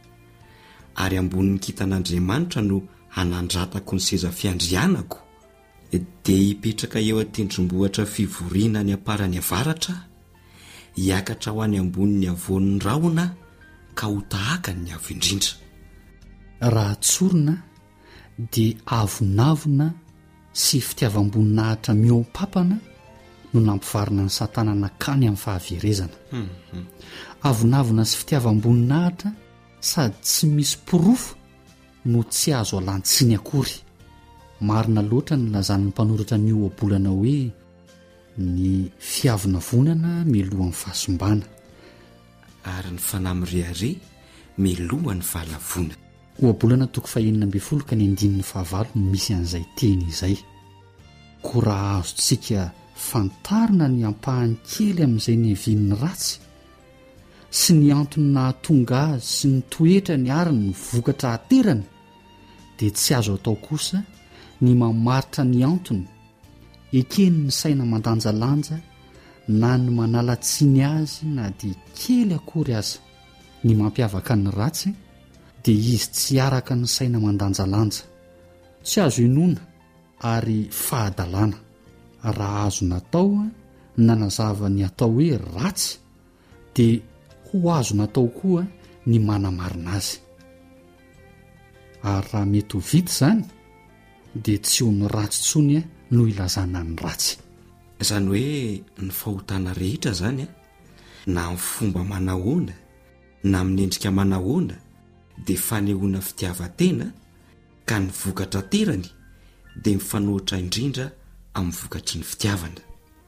Speaker 6: ary ambonin'ny kitan'Andriamanitra no hanandratako ny seza fiandrianako, dia hipetraka eo an-tendrombohitra fivoriana ny aparany avaratra, hiakatra ho any ambonin'ny avoan'ny rahona ka ho tahaka ny avo indrindra.
Speaker 14: Raha tsorona dia avonavona sy fitiavam-boninahitra miompapana no nampivarina ny satana nakany amin'ny fahaverezana.
Speaker 6: Mm-hmm.
Speaker 14: Avonavona sy fitiavam-boninahitra sady tsy misy porofo no tsy azo alantsiny akory. Marina loatra ny lazan'ny mpanoratra ny ohabolana hoe ny fiavina vonana milohan'ny fahasombana,
Speaker 6: ary ny fanahy mirehare milohan'ny fahalavona.
Speaker 14: Ohabolana toko fahenina amby folo ka ny andininy fahavalo no misy an'izay teny izay. Ko raha azontsika fantarina ny ampahany kely amin'izay ny hevin'ny ratsy sy ny antony nahatonga azy sy ny toetra ny ariny ny vokatra haterany, dia tsy azo atao kosa ny mamaritra ny antony ekeny ny saina mandanjalanja na ny manala tsiny azy na dia kely akory aza. Ny mampiavaka ny ratsy dia izy tsy araka ny saina mandanjalanja, tsy azo inona ary fahadalana. Raha azo natao nanazava ny atao hoe ratsy, dia ho azo natao koa ny manamarina azy. Ary raha mety ho vita izany dia tsy ho ny ratsy tsony no ilazana ny ratsy.
Speaker 6: Izany hoe ny fahotana rehetra zany a, na amin'ny fomba manahoana na amin'ny endrika manahoana, dia fanehoana fitiavan-tena ka ny vokatra terany dia mifanohitra indrindra amin'ny vokatry ny fitiavana.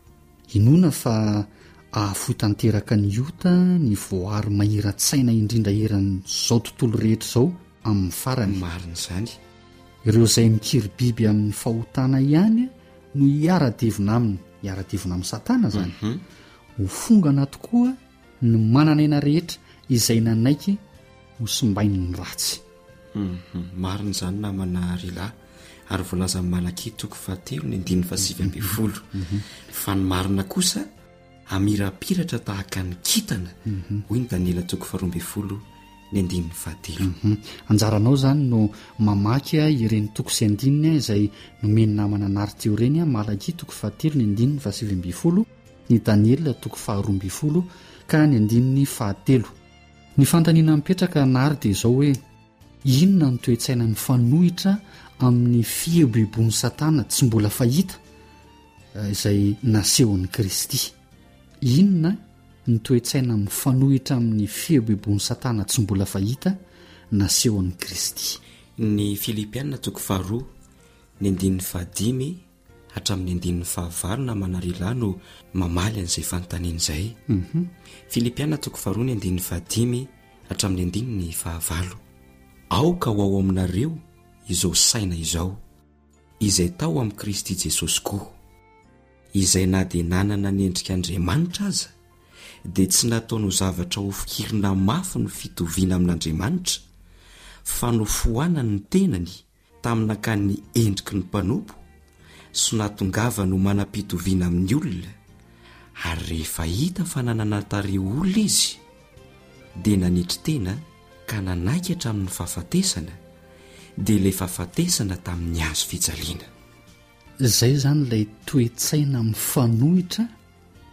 Speaker 14: Inona fa ahafoy tanteraka ny ota ny voary mahiran-tsaina indrindra eran'izao tontolo rehetra izao amin'ny farany.
Speaker 6: Marina izany.
Speaker 14: Ireo izay mikiry biby amin'ny fahotana ihany no hiara-devina aminy, hiara-devina amin'ny satana zany.
Speaker 6: Mm-hmm.
Speaker 14: Ho fongana tokoa ny mananaina rehetra izay nanaiky ho simbainy ny ratsy.
Speaker 6: Mm-hmm. Marina izany namana Rila, ary voalaza amin'ny Malaki toko fahatelo ny andininy fahasivy amby folo.
Speaker 14: Mm-hmm.
Speaker 6: Fa ny marina kosa amirapiratra tahaka ny kitana.
Speaker 14: Mm-hmm.
Speaker 6: Hoy ny Daniela toko faharoa amby folo ny andininy fahatelo.
Speaker 14: Mm-hmm. Anjaranao zany no mamaky ireny toko sy andininy izay nomeny namana anary teo ireny. Malaki toko fahatelo ny andininy fahasivy amby folo, ny Daniela toko faharoa amby folo ka ny andininy fahatelo. Ny fantaniana mipetraka nary dia izao hoe inona ny toe-tsaina ny fanohitra amin'ny fiebebon'ny satana tsy mbola fahita izay nasehon'ny Kristy. Inona ny toe-tsaina mifanohitra amin'ny fiebebon'ny satana tsy mbola fahita nasehon'ny Kristy.
Speaker 6: Ny Filipianina toko faharoa ny andininy fahadimy hatramin'ny andininy fahavalo na manarila no mamaly an'izay fanontaniana izay.
Speaker 14: Mm-hmm.
Speaker 6: Filipianina toko faharoa ny andininy fahadimy hatramin'ny andininy fahavalo. Aoka ho ao aminareo izao saina izao izay tao amin'i Kristy Jesosy koa, izay na dia nanana ny endrik'Andriamanitra aza dia tsy nataony zavatra ho fikirina mafy ny fitoviana amin'Andriamanitra, fa nofohanany ny tenany tamin'akany endriky ny mpanompo sy natongavany ho manam-pitoviana amin'ny olona. Ary rehefa hita fa nanana tare olona izy dia nanitry tena ka nanaikatra amin'ny fahafatesana, dia ilay fahafatesana tamin'ny hazo fijaliana.
Speaker 14: Izay zany ilay toe-tsaina mifanohitra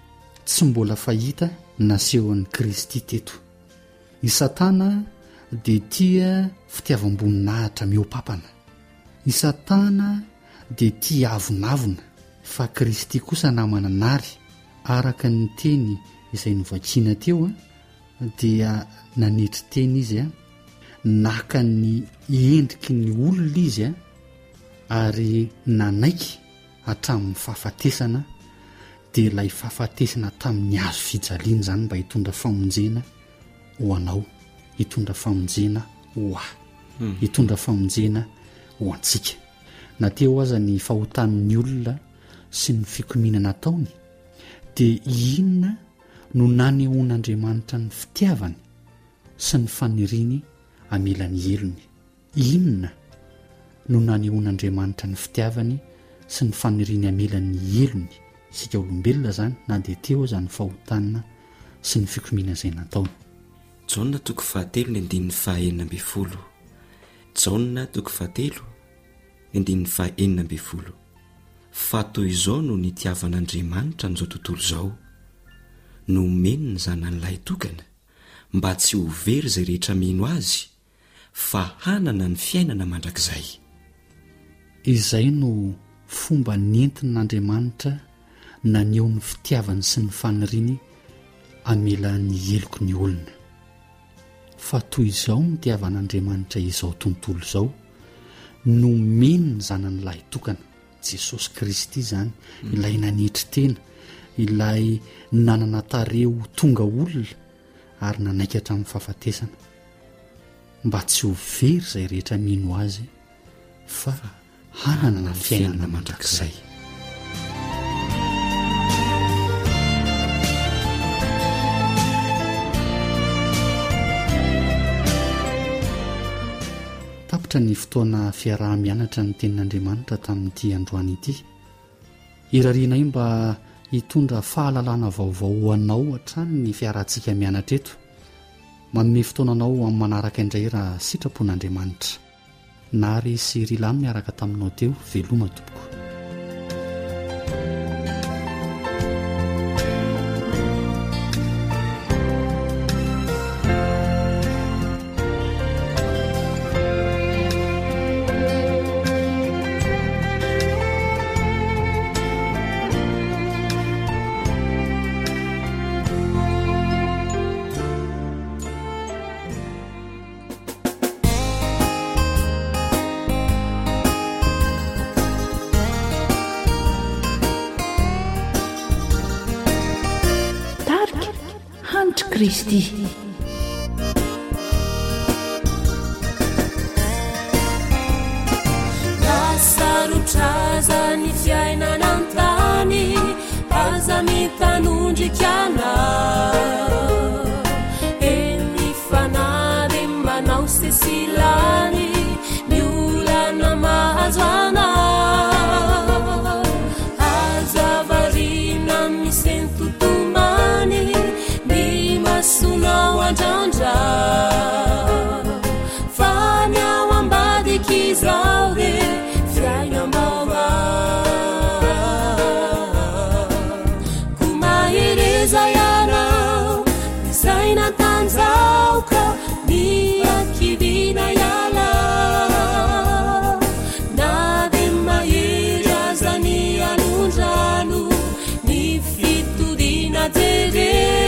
Speaker 14: tsy mbola fahita nasehoan'i Kristy teto. I Satana dia tia fitiavam-boninahitra mihoapapana. I Satana dia tia avonavona, fa Kristy kosa namana nary araka ny teny izay novakiana teo a dia nanetry teny izy a naka ny endriky ny olona izy a ary nanaiky hatramin'ny fahafatesana dia ilay fahafatesana tamin'ny hazo fijaliana zany mba hitondra famonjena ho anao, hitondra famonjena ho ahy, hmm. hitondra famonjena ho antsika. Na teo aza ny fahotanin'ny olona sy ny fikominana ataony dia inona no nanehoan'Andriamanitra ny fitiavany sy ny faniriany amelan'ny elony. Inona no nanehoan'Andriamanitra ny fitiavany sy ny faniriany amelan'ny elony, isika olombelona zany, na dia teo aza ny fahotanina sy ny fikominana izay nataony.
Speaker 6: Jaona toko fahatelo ny andininy fahaenina amby folo. Jaona toko fahatelo ny andininy fahaenina amby folo. Fa toy izao no nitiavan'Andriamanitra n'izao tontolo izao, nomeny ny zanan'ilay tokana mba tsy ho very izay rehetra mino azy, fa hanana ny fiainana mandrakizay.
Speaker 14: Izay no fomba nentin'Andriamanitra naneho ny fitiavany sy ny faniriany amelan'ny eloko ny olona. Fa toy izao ny tiavan'Andriamanitra izao tontolo izao, nomeny ny zanan'ilay tokana Jesosy Kristy zany, ilay nanetry tena, ilay nanana tareo tonga olona ary nanaiky hatramin'ny fahafatesana, mba tsy ho very izay rehetra mino azy, fa hanana na fiainana mandrakizay. Tapitra ny fotoana fiaraha-mianatra ny tenin'Andriamanitra tamin'ity androany ity. Irariana io mba hitondra fahalalana vaovao ho anao hatrany ny fiarahantsika mianatra eto. Manome fotoananao amin'ny manaraka indray raha sitrapon'Andriamanitra. Nary sy rilany miaraka taminao teo, veloma tompoko.
Speaker 4: Kristy.
Speaker 12: Nasarotraza ny fiainana an-tany, aza mitanondrikana eny fanary manao sesilany ny olana mahazo ana, aza varina misentotomany sunao andrandra, fa ny ao ambadiky izao re fiainam-baova, ko mahereza ianao izay natanjaoka ny akivina iala, na de mahery aza ny anondrano ny fitodina tere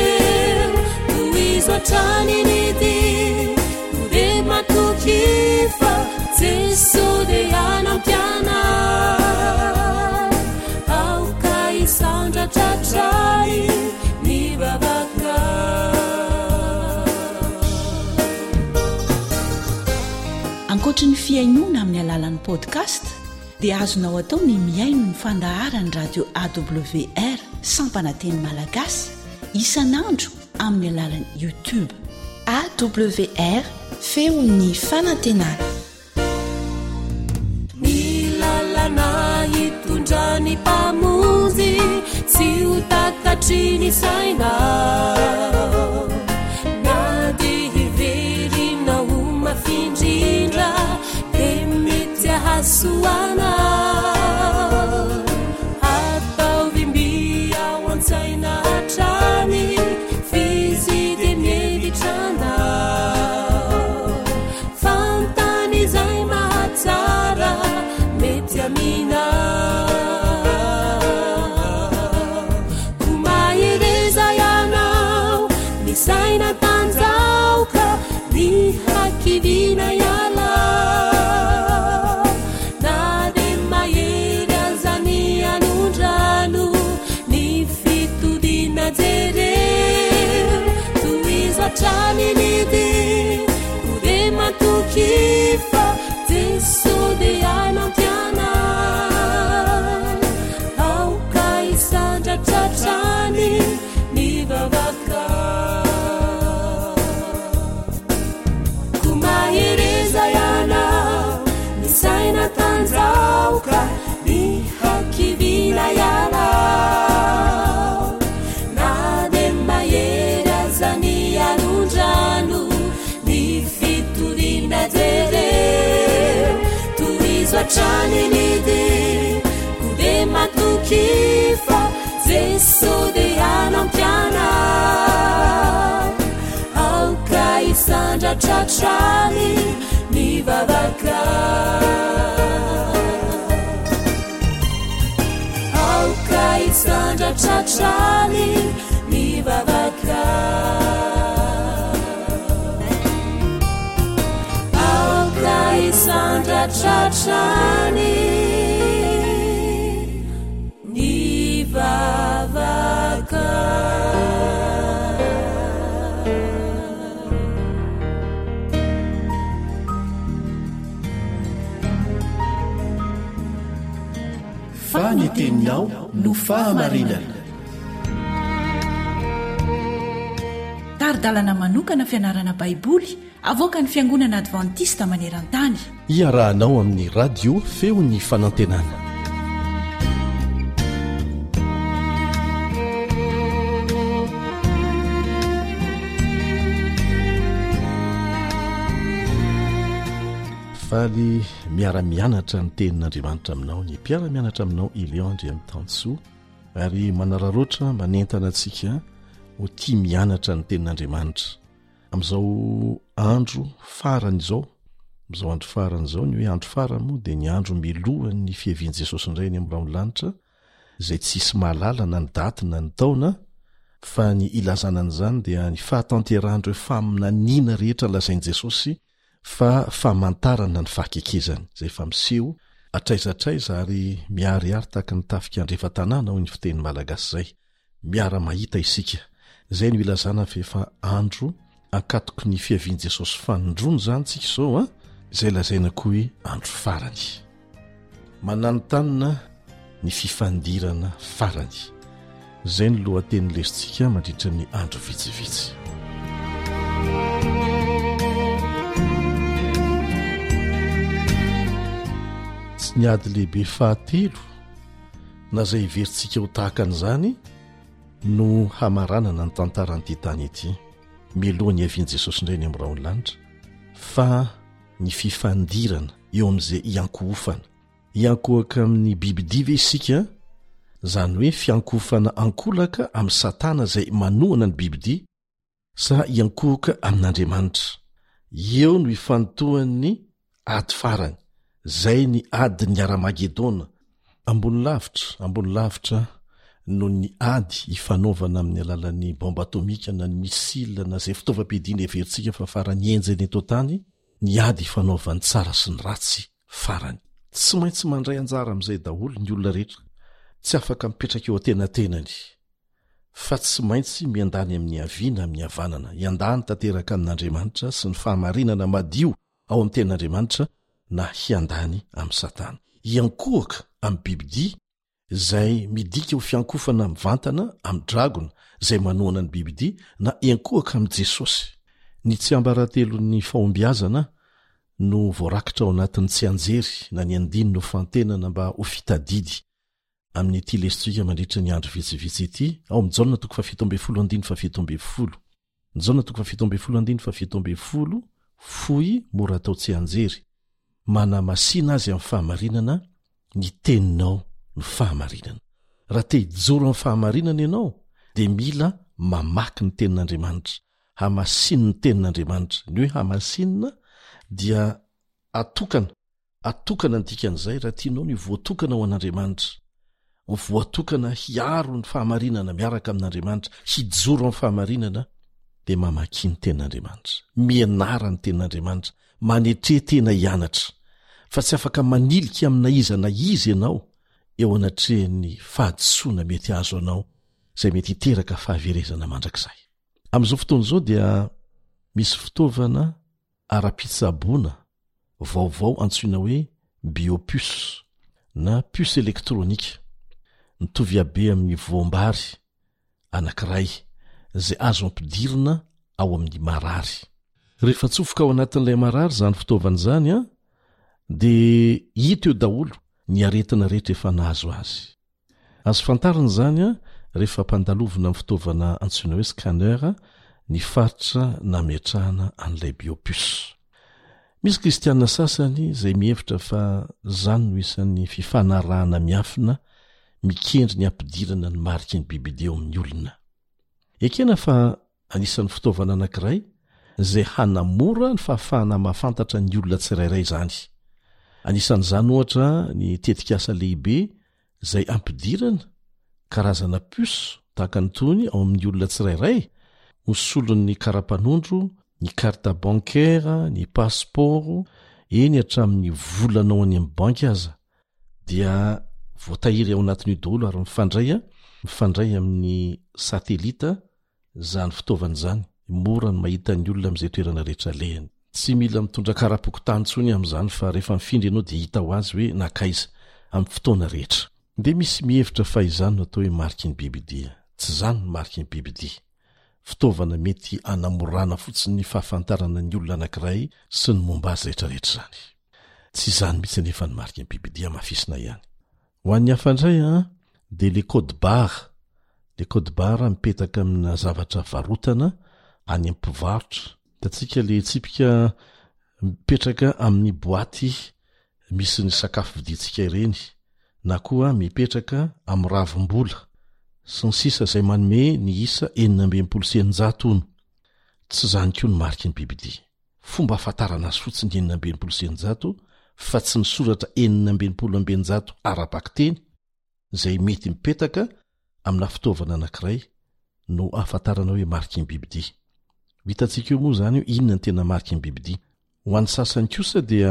Speaker 12: trani niti de matukifa Jesu de anampiana au kai sandra tratrai ni babaka.
Speaker 3: Ankoatra ny fiainona amin'ny alalan'ny podcast dia azonao atao ny miaino ny fandaharany radio A W R sampananteny malagasy isan'andro amin'ny alalan'ny YouTube.
Speaker 8: A W R feon'ny fanantenana.
Speaker 12: Ny lalana hitondrany mpamonjy tsy ho takatry ny saina, na dia hiverina ho mafindrindra dia mety ahasoana, atao vimbia ao an-tsaina hatra saina tanjaoka ny hakivina iala na de mahery azany anondrano ny fitodina jereo toizo atraniny de kode matokifa jeso de anampiana aoka isandratratrany ny vavaka kumahereza yana ny saina tanjaoka ny hakivina yana na de mahery azany anondrano ny fitorina jereo toizo atraniny de kode matokifa jeso de anampiana aoka isandratratrany ny vavaka aoka isandratratrany ny vavaka aoka isandratratrany ny vavaka
Speaker 9: faniteninao no fahamarinana
Speaker 3: taridalana manokana fianarana baiboly avoaka ny fiangonana advantista maneran-tany
Speaker 9: iarahanao amin'ny radio feo ny fanantenana faly miara-mianatra ny tenin'andriamanitra aminao ny mpiara-mianatra aminao iliandry amin'ny tansoa ary manararoatra manentana antsika ho tia mianatra ny tenin'andriamanitra amin'izao andro farany izao amin'izao andro farany izao ny hoe andro farany moa dia ny andro milohan'ny fihavian'i Jesosy indray ny amin'ny lanitra izay tsisy mahalala na ny daty na ny taona fa ny ilazana an'izany dia ny fahatanterahandreo faminaniana rehetra lazain'i Jesosy fa famantarana ny fahakekezany izay fa miseho atraizatraiza ary miariary tahaka ny tafika andrefa-tanàna ho ny fiteny malagasy izay miara mahita isika izay no ilazana fa efa andro ankatoko ny fihavian'i Jesosy fanondrono zany tsika izao a izay lazaina koa hoe andro farany mananotanina ny fifandirana farany izay ny lohateny lesitsika mandritra ny andro vitsivitsy tsy niady lehibe fahatelo na izay iverintsika ho tahaka an'izany no hamaranana ny tantaranyity tany ity milohan'ny havian'i Jesosy indray ny amin'ny raony lanitra fa ny fifandirana eo amin'izay iankohofana iankohaka amin'ny bibidia ve isika izany hoe fiankohofana ankolaka amin'ny satana izay manohana ny bibidia sa iankohaka amin'Andriamanitra eo no ifantohan'ny ady farany zay ny ady ny Aramagedona ambony lavitra ambony lavitra no ny ady ifanaovana amin'ny alalan'ny bomba atomika na ny misile na zay fitaovam-piadiana everintsika fa farany enjany eto tany ny ady ifanaovany tsara sy ny ratsy farany tsy maintsy mandray anjara amin'izay daholo ny olona rehetra tsy afaka mipetraka eo atenatenany fa tsy maintsy miandany amin'ny aviana amin'ny havanana iandany tanteraka amin'Andriamanitra sy ny fahamarinana madio ao amin'ny tenin'Andriamanitra na hiandany amin'ny satana iankohaka amin'ny bibidia izay midika ho fiankofana amin'ny vantana amin'ny dragona izay manohana ny bibidia na iankohaka amin'ny Jesosy ny tsy ambaratelon'ny fahombiazana no voarakitra ao anatin'ny tsy anjery na ny andiny no fantenana mba ho fitadidy amin'ny ity lesitsika mandritra ny andro vitsivitsy ity ao amin'ny jaona toko fafito amby folo andiny fafito amby folo ny jaona toko fafito amby folo andiny fafito amby folo foy mora atao tsy anjery manamasina azy amin'ny fahamarinana ny teninao no fahamarinana raha te hijoro amin'ny fahamarinana ianao dia mila mamaky ny tenin'Andriamanitra hamasiny ny tenin'Andriamanitra ny hoe hamasinina dia atokana atokana ny dikan'izay raha tianao ny voatokana ho an'Andriamanitra voatokana hiaro ny fahamarinana miaraka amin'Andriamanitra hijoro amin'ny fahamarinana dia mamaky ny ten'andriamanitra, mianara ny ten'andriamanitra, manetretena hianatra, fa tsy afaka manilika amina iza na izy ianao eo anatrehan'ny fahadisoana mety azo anao izay mety hiteraka fahaverezana mandrakizay. Amin'izao fotoana izao dia misy fitaovana ara-pitsaboana vaovao antsoina hoe biopus na puce elektrônika, mitovy habe amin'ny voambary anankiray izay azo ampidirina ao amin'ny marary. Rehefa tsofoka ao anatin'ilay marary zany fitaovana zany a, dia hita eo daholo ny aretina rehetra efa nahazo azy. Azo fantarina zany a rehefa mpandalovina amin'ny fitaovana antsoina hoe scanner ny faritra nametrahana an'ilay biopus. Misy kristianina sasany izay mihevitra fa zany no isan'ny fifanarahana miafina mikendry ny ampidirana ny mariky ny bibideo amin'ny olona. Ekena fa anisan'ny fitaovana anankiray izay hanamora ny fahafahana mahafantatra ny olona tsirairay zany. Anisan'izany ohatra ny tetikasa lehibe izay ampidirana karazana puce tahaka ny tony ao amin'ny olona tsirairay, hosolon'ny karapanondro, ny carte bancaire, ny passeport, eny hatramin'ny volanao any amin'ny banky aza, dia voatahiry ao anatin'io daholo ary mifandray a mifandray amin'ny satelita zany fitaovana zany, mora ny mahita ny olona amin'izay toerana rehetra lehany. Tsy mila mitondra karapokotany tsony amin'izany fa rehefa mifindry ianao dia hita ho azy hoe nakaiza amin'ny fotoana rehetra. Dia misy mihevitra fa izany no atao hoe mariky ny bibidia. Tsy zany ny mariky ny bibidia. Fitaovana mety anamorana fotsiny ny fahafantarana ny olona anankiray sy ny momba azy rehetrarehetra zany. Tsy zany mihitsy nefa ny mariky ny bibidia mafisina ihany. Ho an'ny hafandray a, dia le code barre. Le code barre mipetaka amina zavatra varotana any am-pivarotra. Tatsika le tsipika mipetraka amin'ny boaty misy ny sakafo vidintsika ireny, na koa mipetraka amin'ny ravim-bola sy ny sisa izay manome ny isa enina amby enimpolo sy eninjato ono. Tsy zany koa ny mariky ny bibidia. Fomba ahafantarana azy fotsiny enina amby enimpolo sy eninjato fa tsy ny soratra enina amby enimpolo amby eninjato ara-bakteny izay mety mipetaka amina fitaovana anankiray no ahafantarana hoe mariky ny bibidia. Vitantsika eo moa zany io inona ny tena mariky ny bibidia. Ho an'ny sasany kosa dia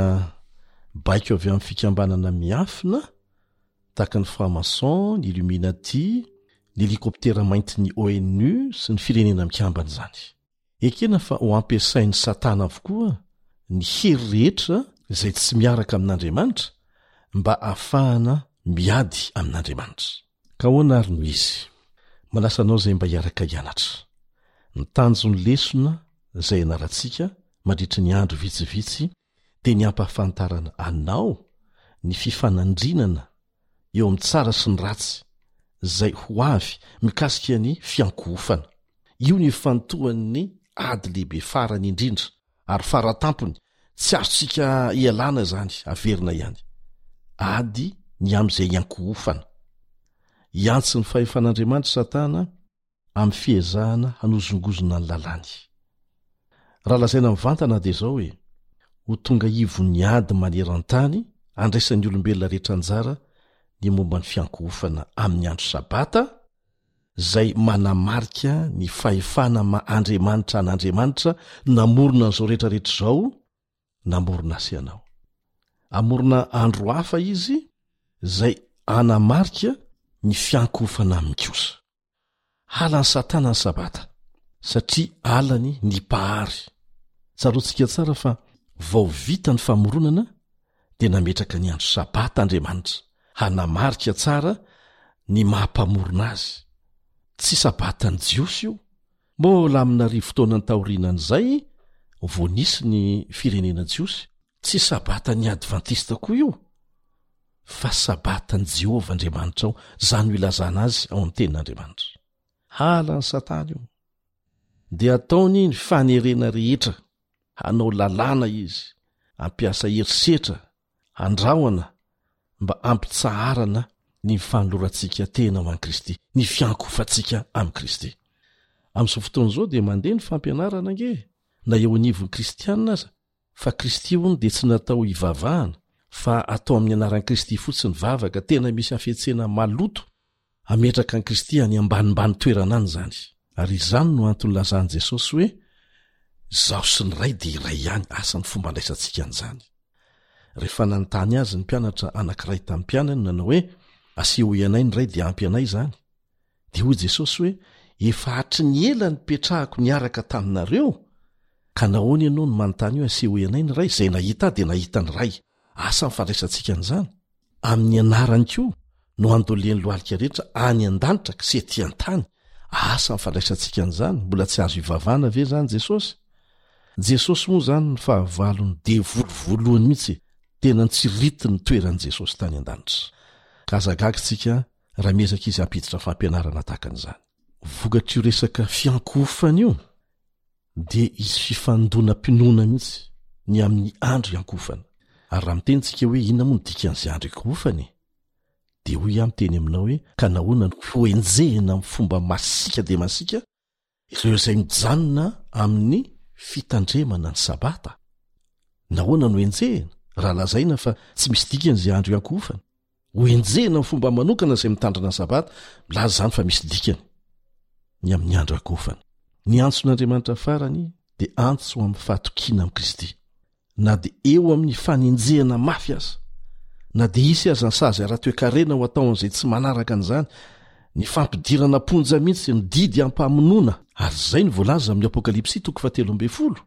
Speaker 9: baiko avy amin'ny fikambanana miafina tahaka ny franc-maçon, ny Illuminati, ny helikoptera mainty ny O N U sy ny firenena mikambana zany. Ekena fa ho ampiasain'ny satana avokoa ny hery rehetra izay tsy miaraka amin'Andriamanitra mba ahafahana miady amin'Andriamanitra. Ka ahoana ary no izy? Manasa anao izay mba hiaraka hianatra. Ny tanjon'ny lesona izay ianarantsika mandritra ny andro vitsivitsy dia ny ampahafantarana anao ny fifanandrinana eo amin'ny tsara sy ny ratsy izay ho avy mikasika ny fiankohofana. Io ny fantohan'ny ady lehibe farany indrindra ary faratampony tsy azontsika ialana zany averina ihany. Ady ny amin'izay iankohofana. Iantso ny fahefan'Andriamanitra Satana amin'ny fiezahana hanozongozona ny lalàny. Raha lazaina mivantana dia izao hoe ho tonga ivon'ny ady maneran-tany andraisan'ny olombelona rehetra anjara ny momba ny fiankohofana amin'ny andro sabata izay manamarika ny fahefana ma-Andriamanitra an'Andriamanitra namorona an'izao rehetrarehetra izao, namorona sy ianao. Amorona andro hafa izy izay anamarika ny fiankohofana amin'ny kosa. Halany Satana ny sabata satria alany ny pahary. Tsaroantsika tsara fa vao vita ny famoronana dia nametraka ny andro sabata Andriamanitra hanamarika tsara ny mahampamorona azy. Tsy sabatany jiosy io, mbola amina rivo-taona ny taorinan'izay vao nisy ny firenena jiosy. Tsy sabatany advantista koa io, fa sabatany Jehovah Andriamanitra ao, zany ho ilazana azy ao amin'ny tenin'Andriamanitra. Halany Satana io. Dia ataony ny fanerena rehetra hanao lalàna izy, ampiasa herisetra, handrahoana mba ampitsaharana ny fanolorantsika tena ho an'i Kristy, ny fiankofantsika amin'i Kristy. Amin'izao fotoana izao dia mandeha ny fampianarana ange, na eo anivon'ny kristianina aza, fa Kristy hono dia tsy natao hivavahana, fa atao amin'ny anaran'i Kristy fotsiny vavaka tena misy hafetsena maloto, ametraka an'i Kristy any ambanimbany toerana any zany. ary izany no antony lazany jesosy hoe zaho sy ny ray dia iray ihany asa ny fomba andraisantsika an'izany. Rehefa nanontany azy ny mpianatra anankiray tamin'ny mpianany nanao hoe aseho ianay ny ray dia ampy anay izany, dia hoy Jesosy hoe efa hatry ny ela nipetrahako niaraka taminareo ka nahoana ianao no manontany hoe aseho ianay ny ray, izay nahita dia nahita ny ray, asa mifandraisantsika an'izany. Amin'ny anarany koa no andoleny lohalika rehetra any an-danitra sy ety an-tany, asa mifandraisantsika an'izany. Mbola tsy azo ivavahana ve zany Jesosy? Jesosy moa zany ny fahavalony devoly voalohany mihitsy, tena ntsirity ny toeran'i Jesosy tany an-danitra. Ka azagagitsika raha miezaka izy hampiditra fampianarana tahaka an'izany. Vokatr' io resaka fiankofana io dia izy fifandona-pinoana mihitsy ny amin'ny andro iankofana. Ary raha mitentsika hoe inona moa ny dikan'izay andro iankofany, dia hoy amin'ny teny aminao hoe ka nahoana ny hoenjehina amin'ny fomba masika dia masika ireo izay mijanona amin'ny fitandremana ny sabata. Nahoana no enjehina? Raha lazaina fa tsy misy dikan'izay andro iankofany. Hoenjehina amin'ny fomba manokana izay mitandrina ny sabata, milaza zany fa misy dikany ny amin'ny andro iankofany. Ny antson'Andriamanitra farany dia antso amin'ny fahatokiana amin'i Kristy. Na dia eo amin'ny fanenjehana mafy aza, na dia isy aza ny sazy ara-toekarena ho ataon'izay tsy manaraka an'izany, ny fampidirana ponja mihitsy ny didy ampamonoana, ary izay ny voalaza amin'ny Apokalipsy toko fahatelo amby folo.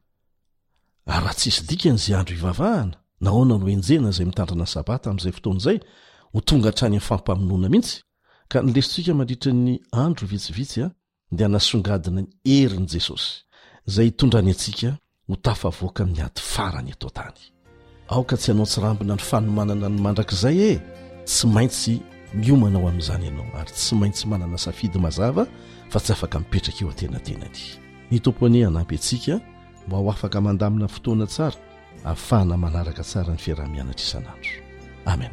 Speaker 9: Ary raha tsisy dikan'izay andro ivavahana, nahoana no enjehina izay mitandrina ny sabata amin'izay fotoan'izay ho tonga hatrany amin'ny fampamonoana mihitsy. Ka nylesitsika mandritra ny andro vitsivitsy a dia hanasongadina ny herin'i Jesosy izay hitondrany antsika ho tafavoaka amin'ny ady farany eto tany. Aoka tsy hanao tsirambina ny fanomanana ny mandrakizay e, tsy maintsy miomana ao amin'izany ianao, ary tsy maintsy manana safidy mazava fa tsy afaka mipetraka eo atenatenany. Ny tompony hanampy antsika mba ho afaka mandamina fotoana tsara, ahafahana manaraka tsara ny fiarah-mianatra isan'andro. Amen.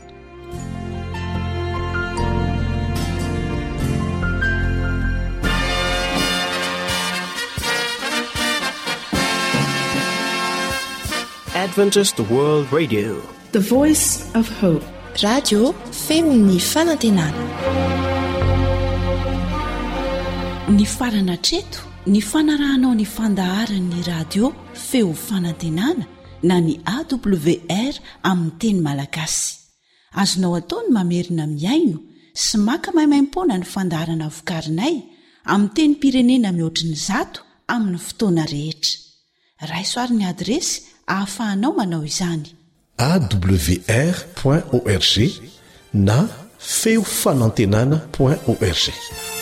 Speaker 13: Adventist World Radio,
Speaker 8: the voice of hope. Radio feon'ny fanantenana.
Speaker 3: Ny farana treto, ny fanarahanao ny fandaharan'ny radio feo fanantenana na ny A W R amin'ny teny malagasy. Azonao ataony mamerina miaino sy maka maimaim-pona ny fandaharana vokarinay amin'ny teny pirenena mihoatriny zato amin'ny fotoana rehetra. Raisoaryn'ny adresy ahafahanao manao izany:
Speaker 9: A W R point org na feo fanantenana point org.